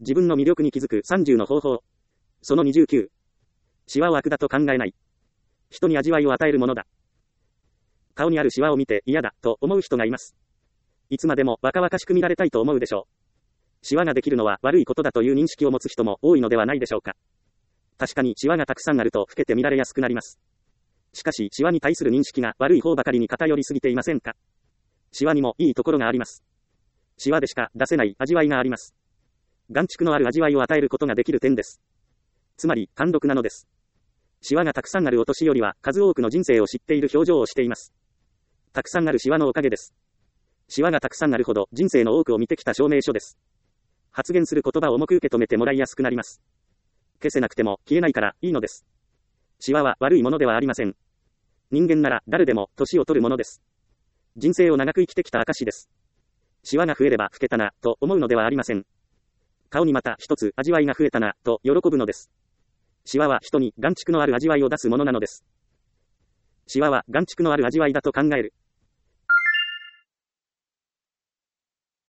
自分の魅力に気づく30の方法。その29。シワを悪だと考えない。人に味わいを与えるものだ。顔にあるシワを見て嫌だと思う人がいます。いつまでも若々しく見られたいと思うでしょう。シワができるのは悪いことだという認識を持つ人も多いのではないでしょうか。確かにシワがたくさんあると老けて見られやすくなります。しかしシワに対する認識が悪い方ばかりに偏りすぎていませんか。シワにもいいところがあります。シワでしか出せない味わいがあります。眼蓄のある味わいを与えることができる点です。つまり、貫禄なのです。シワがたくさんあるお年寄りは数多くの人生を知っている表情をしています。たくさんあるシワのおかげです。シワがたくさんあるほど人生の多くを見てきた証明書です。発言する言葉を重く受け止めてもらいやすくなります。消せなくても消えないからいいのです。シワは悪いものではありません。人間なら誰でも年を取るものです。人生を長く生きてきた証です。シワが増えれば老けたなと思うのではありません。顔にまた一つ味わいが増えたなと喜ぶのです。シワは人に眼蓄のある味わいを出すものなのです。シワは眼蓄のある味わいだと考える。